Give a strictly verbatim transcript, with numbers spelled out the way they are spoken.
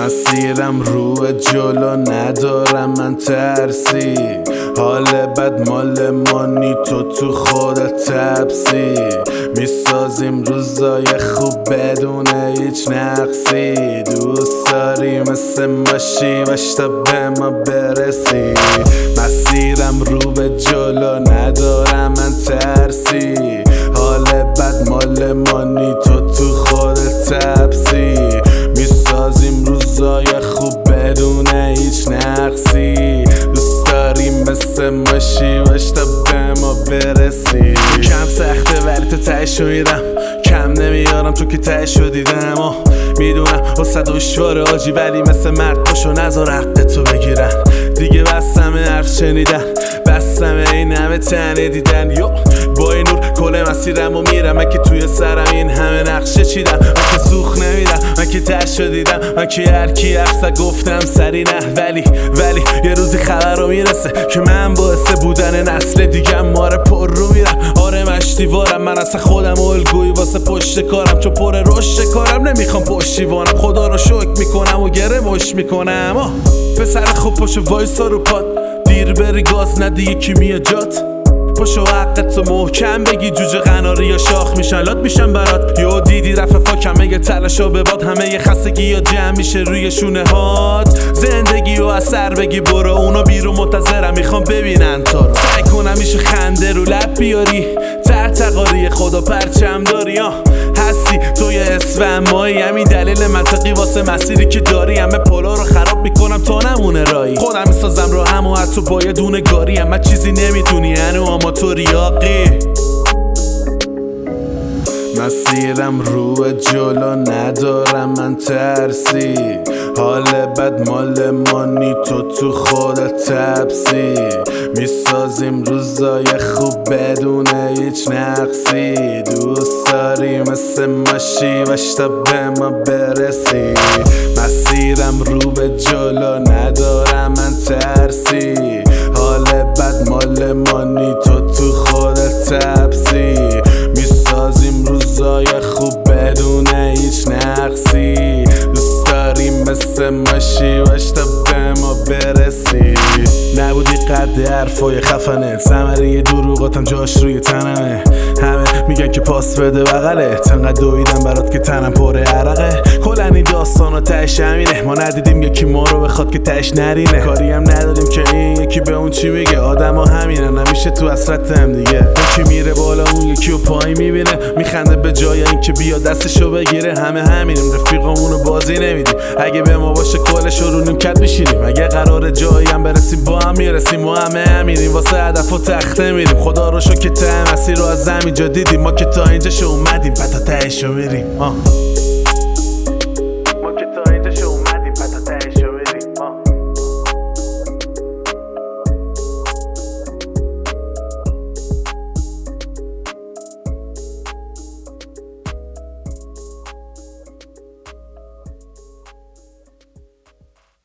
مسیرم رو جلو ندارم من ترسی، حال بد مال مانی تو تو خودت تبسی، میسازیم روزای خوب بدون هیچ نقصی، دوست داری مثل ماشی باش تا به ما برسی. مسیرم رو به جلو ندارم من ترسی، حال بد مال مانی تو تو خودت تبسی، میسازیم روزای خوب بدون هیچ نقصی، دوست داریم مثل ماشی باش تا به ما برسی. کم سخته ولی تو تهشو میرم، کم نمیارم چون که تهشو دیدم و میدونم واسه دشواره آجی، ولی مثل مرد پاشو نذار حق تو بگیرن دیگه. بستم حرف شنیدن، بستم این همه تنه دیدن، یو با این نور کل مسیرم و میرم. من که توی سرم این همه نقشه چیدم، من که سوخ نمیدم، من که تهشو دیدم، من که هرکی حرف گفتم سری نه، ولی ولی یه روزی خبر رو میرسه که من باعث بودن نسل دیگه ماره پر رو میرم. آره مشتیوارم من اصلا خودم الگویی واسه پشت کارم، چون پر رشد کارم نمیخوام پشتیوانم، خدا رو شکر میکنم و گره مش میکنم. آه پسر خوب پاشو وایسا رو پاد، دیر بری گاز ندی یکی میاد جات، پاشو حقت رو محکم بگی، جوجه قناری یا شاخ میشن لات میشن برات. یو دیدی رفع فاکم همه تلاشا به باد، همه ی خستگی یا جمع میشه روی شونه هات. زندگی و اثر بگی برو، اونا بیرون منتظرم میخوام ببینن تو رو. سعی کنم میشه خنده رو لب بیاری، تحت قاری خدا پرچم داری، ها هستی توی اسفم مایی، همین دلیل منطقی واسه مسیری که داری. همه پلا رو خراب میکنم تا نمونه رایی، خودم میسازم رو هم و حتی با یه دونه گاری. اما چیزی نمیدونی هنو اما تو ریاقی. مسیرم رو جلو ندارم من ترسی، حال بد مال مانی تو تو خودت تبسی، میسازیم روزای خوب بدون هیچ نقصی، دوست داری مثل ماشی باش تا به ما برسی. مسیرم رو به جلو ندارم من ترسی، حال بد مال مانی تو تو خودت تبسی، میسازیم روزای خوب بدون هیچ نقصی، دوست داریم مثل ماشی باش تا به ما برسی. نبودی قد حرفای خفنه، ثمره دروغاتم جاش روی تنمه، همه میگن که پاس بده بغله، تنقدر دویدم برات که تنم پر عرقه. کلن این داستانا تهش همینه، ما ندیدیم یکی ما رو بخواد که تهش نرینه، کاری هم نداریم که این یکی به اون چی میگه، آدم ها همینه نمیشه تو حسرت هم دیگه. یکی میره بالا اون یکی رو پای میبینه، میخنده به جای این که بیا دستشو بگیره. همه همینیم رفیقامونو بازی نمیدیم، اگه به ما باشه کلش رو نیمکت میشینیم، اگه قرار جایی هم برسیم با هم میرسیم. ما همه همینیم واسه هدف و تخته میریم، خدا رو شکر که ته مسیر رو از زمین جا دیدیم، ما که تا اینجا شو اومدیم بعد تا تهش رو میریم.